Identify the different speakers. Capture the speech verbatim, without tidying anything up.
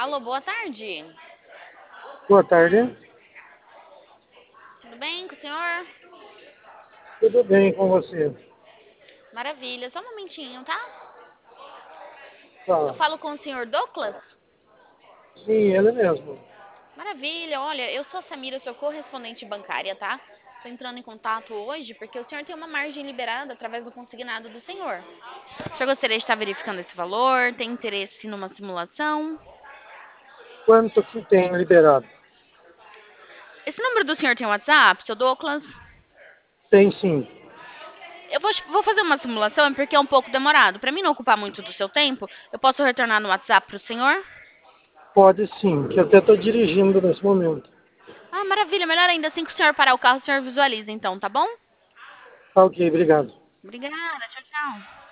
Speaker 1: Alô, boa tarde.
Speaker 2: Boa tarde.
Speaker 1: Tudo bem com o senhor?
Speaker 2: Tudo bem com você?
Speaker 1: Maravilha. Só um momentinho, tá? Eu
Speaker 2: Tá.
Speaker 1: falo com o senhor Douglas?
Speaker 2: Sim, ele mesmo.
Speaker 1: Maravilha. Olha, eu sou a Samira, sou correspondente bancária, tá? Tô entrando em contato hoje porque o senhor tem uma margem liberada através do consignado do senhor. O senhor gostaria de estar verificando esse valor? Tem interesse numa simulação?
Speaker 2: Quanto que tem liberado?
Speaker 1: Esse número do senhor tem WhatsApp, seu Douglas?
Speaker 2: Tem sim.
Speaker 1: Eu vou, vou fazer uma simulação porque é um pouco demorado. Para mim não ocupar muito do seu tempo, eu posso retornar no WhatsApp para o senhor?
Speaker 2: Pode sim, que eu até estou dirigindo nesse momento.
Speaker 1: Ah, maravilha. Melhor ainda, assim que o senhor parar o carro, o senhor visualiza então, tá bom?
Speaker 2: Tá ok, obrigado.
Speaker 1: Obrigada. Tchau, tchau.